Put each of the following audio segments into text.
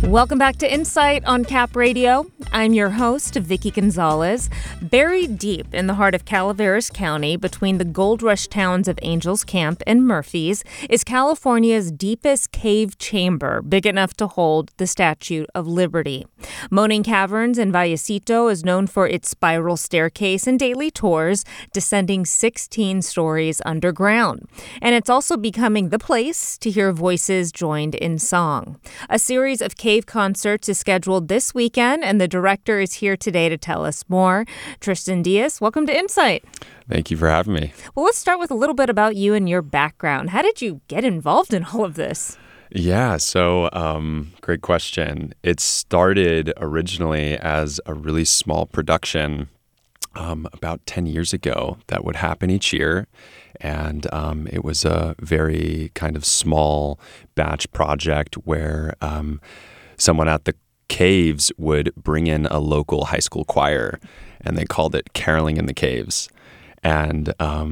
Welcome back to Insight on Cap Radio. I'm your host, Vicky Gonzalez. Buried deep in the heart of Calaveras County, between the gold rush towns of Angels Camp and Murphys, is California's deepest cave chamber, big enough to hold the Statue of Liberty. Moaning Caverns in Vallecito is known for its spiral staircase and daily tours, descending 16 stories underground. And it's also becoming the place to hear voices joined in song. A series of cave concerts is scheduled this weekend, and the director is here today to tell us more. Tristan Diaz, welcome to Insight. Thank you for having me. Well, let's start with a little bit about you and your background. How did you get involved in all of this? Yeah, so great question. It started originally as a really small production about 10 years ago that would happen each year. And it was a very kind of small batch project where someone at the caves would bring in a local high school choir, and they called it Caroling in the Caves. And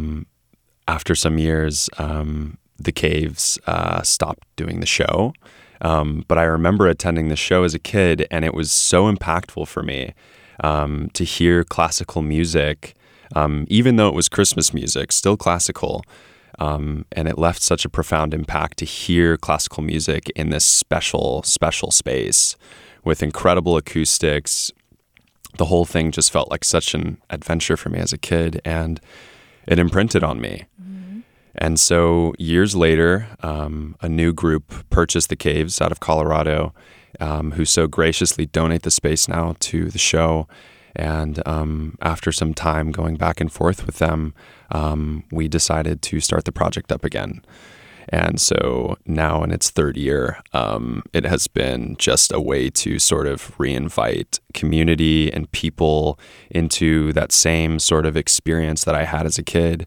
after some years, the caves stopped doing the show. But I remember attending the show as a kid, and it was so impactful for me to hear classical music, even though it was Christmas music, still classical. And it left such a profound impact to hear classical music in this special space with incredible acoustics. The whole thing just felt like such an adventure for me as a kid, and it imprinted on me. Mm-hmm. And so years later, a new group purchased the caves out of Colorado, who so graciously donate the space now to the show. And after some time going back and forth with them, we decided to start the project up again. And so now in its third year, it has been just a way to sort of reinvite community and people into that same sort of experience that I had as a kid,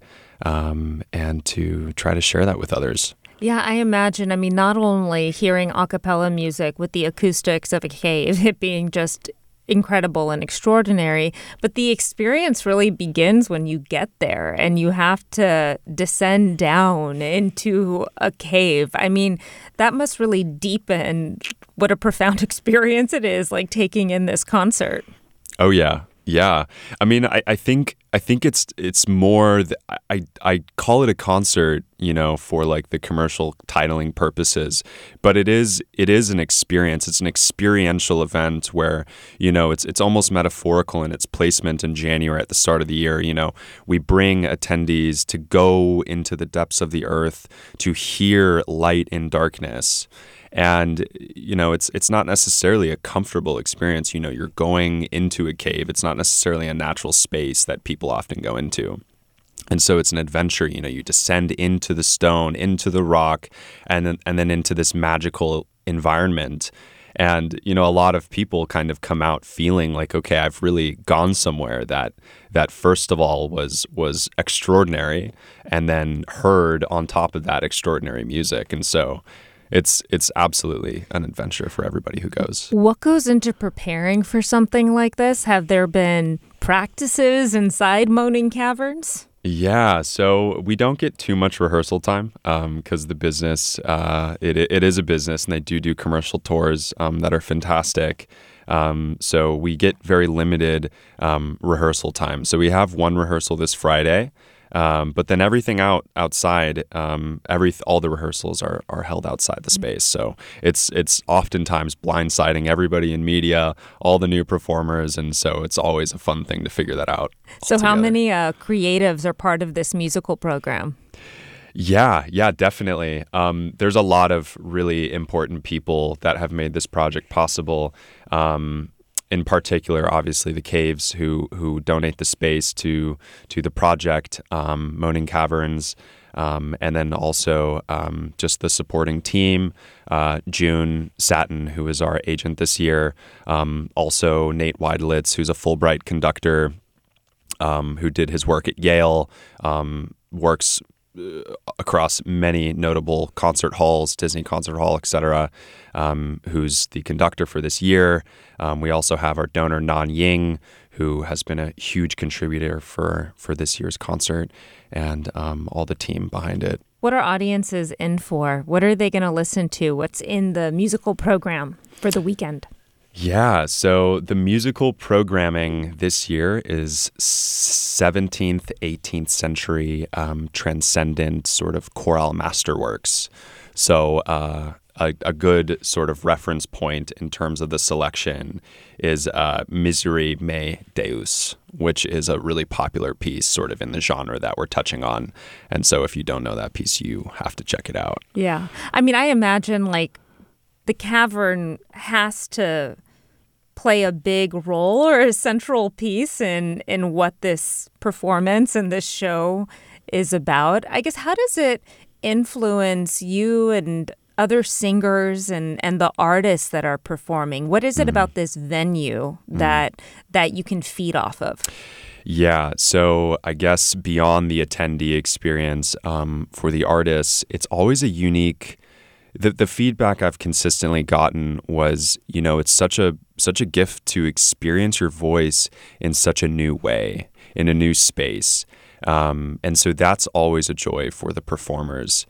and to try to share that with others. Yeah, I imagine. I mean, not only hearing a cappella music with the acoustics of a cave, it being just incredible and extraordinary, but the experience really begins when you get there and you have to descend down into a cave. I mean, that must really deepen what a profound experience it is, like taking in this concert. Oh, yeah. Yeah. I mean, I think it's more, I call it a concert, for like the commercial titling purposes, but it is an experience. It's an experiential event where, it's almost metaphorical in its placement in January at the start of the year. We bring attendees to go into the depths of the earth to hear light in darkness. And, it's not necessarily a comfortable experience. You're going into a cave. It's not necessarily a natural space that people often go into. And so it's an adventure. You descend into the stone, into the rock, and then into this magical environment. And, a lot of people kind of come out feeling like, okay, I've really gone somewhere that first of all was extraordinary, and then heard on top of that extraordinary music. And so it's absolutely an adventure for everybody who goes. What goes into preparing for something like this? Have there been practices inside Moaning Caverns? Yeah, so we don't get too much rehearsal time because the business, it is a business, and they do commercial tours that are fantastic. So we get very limited rehearsal time. So we have one rehearsal this Friday. But then everything outside, all the rehearsals are held outside the space. So it's oftentimes blindsiding everybody in media, all the new performers, and so it's always a fun thing to figure that out. So how many creatives are part of this musical program? Yeah, definitely. There's a lot of really important people that have made this project possible. In particular, obviously, the caves who donate the space to the project, Moaning Caverns, and then also just the supporting team, June Satin, who is our agent this year, also Nate Weidelitz, who's a Fulbright conductor, who did his work at Yale, works across many notable concert halls, Disney Concert Hall, etc., who's the conductor for this year. We also have our donor, Nan Ying, who has been a huge contributor for this year's concert, and all the team behind it. What are audiences in for? What are they going to listen to? What's in the musical program for the weekend? Yeah, so the musical programming this year is 17th, 18th century transcendent sort of chorale masterworks. So a good sort of reference point in terms of the selection is Miserere Mei Deus, which is a really popular piece sort of in the genre that we're touching on. And so if you don't know that piece, you have to check it out. Yeah. I mean, I imagine like the cavern has to play a big role or a central piece in what this performance and this show is about. I guess, how does it influence you and other singers and the artists that are performing? What is it about this venue that you can feed off of? Yeah, so I guess beyond the attendee experience, for the artists, it's always a unique. The feedback I've consistently gotten was, it's such a gift to experience your voice in such a new way, in a new space. And so that's always a joy for the performers.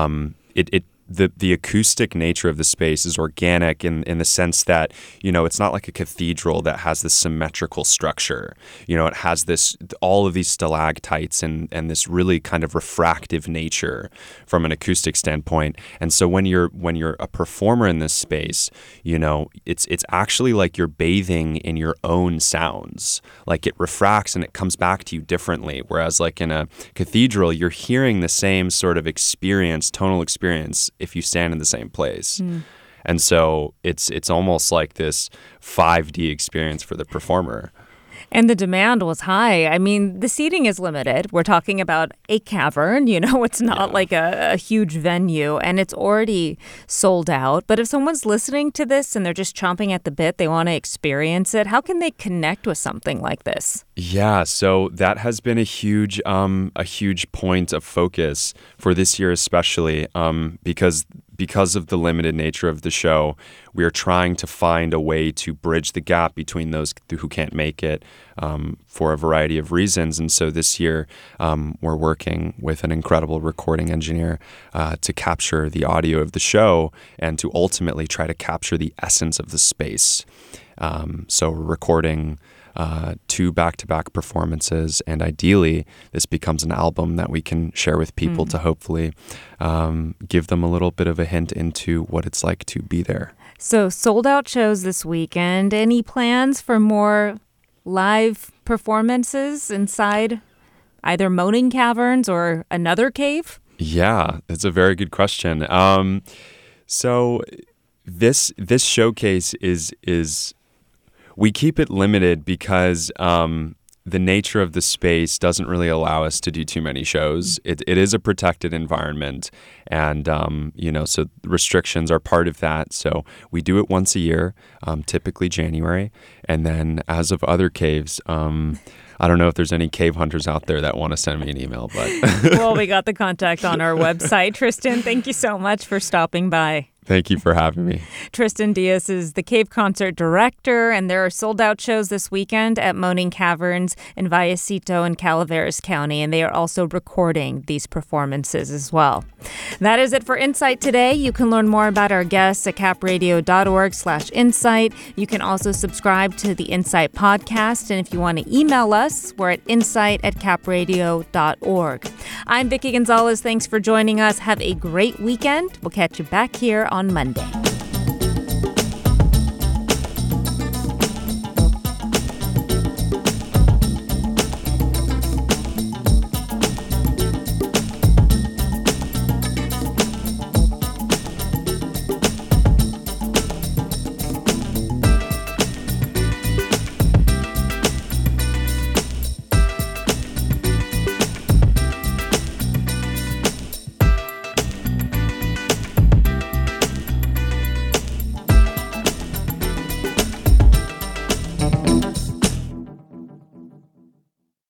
The acoustic nature of the space is organic in the sense that, it's not like a cathedral that has this symmetrical structure. It has all of these stalactites and this really kind of refractive nature from an acoustic standpoint. And so when you're a performer in this space, it's actually like you're bathing in your own sounds. Like it refracts and it comes back to you differently. Whereas like in a cathedral, you're hearing the same sort of experience, tonal experience, if you stand in the same place. And so it's almost like this 5D experience for the performer. And the demand was high. I mean, the seating is limited. We're talking about a cavern, it's not like a huge venue, and it's already sold out. But if someone's listening to this and they're just chomping at the bit, they want to experience it, how can they connect with something like this? Yeah, so that has been a huge point of focus for this year, especially because of the limited nature of the show. We are trying to find a way to bridge the gap between those who can't make it for a variety of reasons. And so this year, we're working with an incredible recording engineer to capture the audio of the show and to ultimately try to capture the essence of the space. So we're recording 2 back-to-back performances, and ideally this becomes an album that we can share with people to hopefully give them a little bit of a hint into what it's like to be there. So sold out shows this weekend. Any plans for more live performances inside either Moaning Caverns or another cave? Yeah, that's a very good question. So this showcase is we keep it limited because the nature of the space doesn't really allow us to do too many shows. It is a protected environment, and so restrictions are part of that. So we do it once a year, typically January, and then as of other caves, I don't know if there's any cave hunters out there that want to send me an email, but well, we got the contact on our website. Tristan, thank you so much for stopping by. Thank you for having me. Tristan Diaz is the Cave Concert Director, and there are sold-out shows this weekend at Moaning Caverns in Vallecito and Calaveras County, and they are also recording these performances as well. That is it for Insight today. You can learn more about our guests at capradio.org/insight. You can also subscribe to the Insight podcast, and if you want to email us, we're at insight@capradio.org. I'm Vicki Gonzalez. Thanks for joining us. Have a great weekend. We'll catch you back here on Monday.